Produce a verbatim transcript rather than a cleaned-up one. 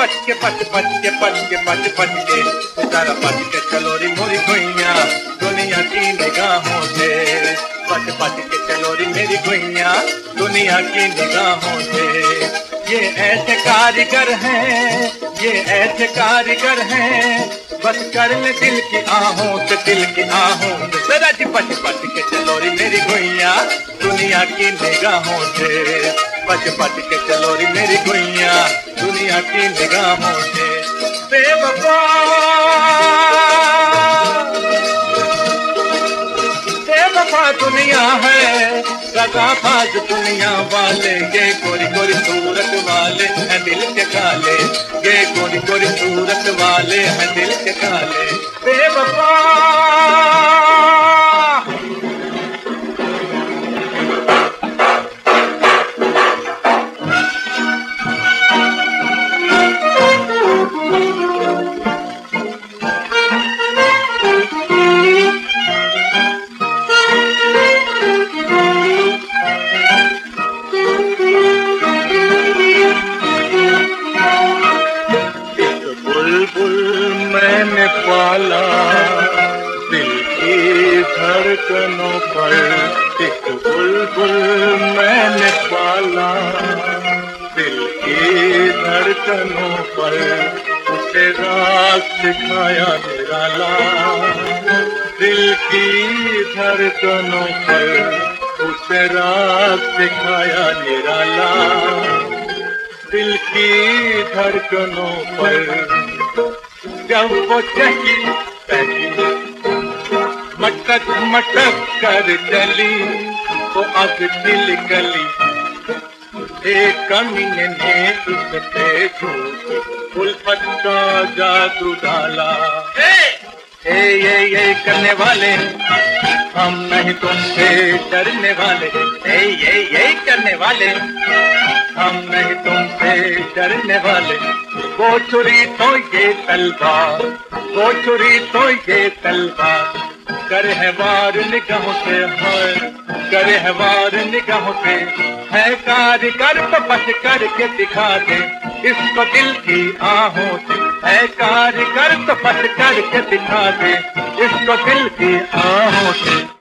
बच के बच बच के बच के बच बच के जरा बच के चलो री मोरी गुइया दुनिया की निगाहों से। बच बच के चलो री मेरी गुइया दुनिया की निगाहों से। ये ऐसे कारीगर हैं, ये ऐसे कारीगर हैं, बस कर ले दिल की आहों से, दिल की आहों से। जरा जी बच बच के चलो री मेरी गुइया दुनिया की निगाहों से। बच बच के चलो री मेरी गुइया दुनिया की निगाहों से। बेवफा बेवफा दुनिया है, दगाबाज दुनिया वाले, ये गोरी गोरी सूरत वाले हैं दिल के काले, ये गोरी गोरी सूरत वाले हैं दिल के काले। बेवफा मैंने पाला दिल की धड़कनों पर, एक बुलबुल मैंने पाला दिल की धड़कनों पर, उसे राग सिखाया निराला। दिल की धड़कनों पर उसे राग सिखाया निराला। दिल की धड़कनों पर जब वो चली चली मटक मटक कर चली, वो अब दिल गली। एक कमीने ने उस पे झूठ उल्फत का जादू डाला। ए ये ये करने वाले हम नहीं तुमसे डरने वाले, ए ये ये करने वाले हम नहीं तुमसे डरने वाले। वो छुरी तो ये तलवार, वो छुरी तो ये तलवार, करे है वार निगाहों से, हाय करे है वार निगाहों से। है कारीगर तो बच करके दिखा दे इसको दिल की आहों से, है कारीगर तो बच करके दिखा दे इसको दिल की आहों से।